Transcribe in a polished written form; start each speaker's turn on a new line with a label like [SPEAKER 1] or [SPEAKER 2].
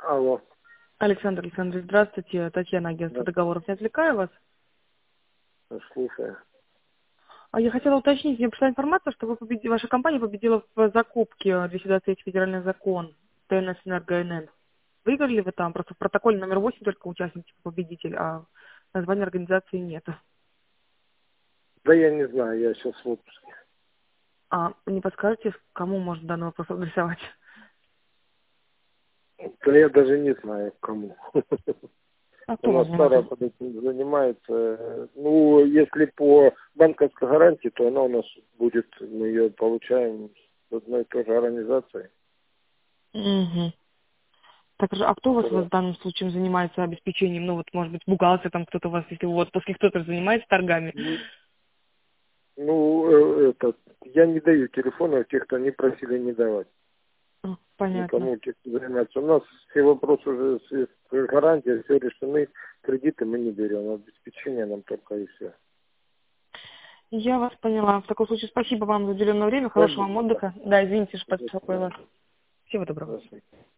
[SPEAKER 1] Алло.
[SPEAKER 2] Александр Александрович, здравствуйте. Татьяна, агентство
[SPEAKER 1] Да,
[SPEAKER 2] договоров. Не отвлекаю вас?
[SPEAKER 1] слушаю.
[SPEAKER 2] Я хотела уточнить, мне пришла информация, что ваша компания победила в закупке 223 федеральный закон ТНС Энерго-НН. Выиграли ли вы там? Просто в протоколе номер 8 только участник типа победитель, а названия организации нет.
[SPEAKER 1] Да я не знаю, я сейчас в отпуске.
[SPEAKER 2] Не подскажете, кому можно данный вопрос адресовать?
[SPEAKER 1] Да я даже не знаю, кому. У
[SPEAKER 2] Кто
[SPEAKER 1] нас
[SPEAKER 2] может
[SPEAKER 1] старая
[SPEAKER 2] заниматься?
[SPEAKER 1] под этим занимается. Ну, если по банковской гарантии, то она у нас будет, мы ее получаем с одной и той же организацией.
[SPEAKER 2] Угу. Так, а кто у вас
[SPEAKER 1] Вот.
[SPEAKER 2] в данном случае занимается обеспечением? Ну, вот, может быть, бухгалтер, там кто-то у вас, если вот после кто-то занимается торгами.
[SPEAKER 1] Я не даю телефонов тех, кто не просили не давать.
[SPEAKER 2] Понятно.
[SPEAKER 1] Никому тех не заниматься. У нас все вопросы уже с гарантией, все решены. Кредиты мы не берем, обеспечение нам только и все.
[SPEAKER 2] Я вас поняла. В таком случае спасибо вам за уделенное время, хорошего вам отдыха. Да, извините, что
[SPEAKER 1] До
[SPEAKER 2] беспокоила.
[SPEAKER 1] свидания.
[SPEAKER 2] Всего доброго.
[SPEAKER 1] До свидания.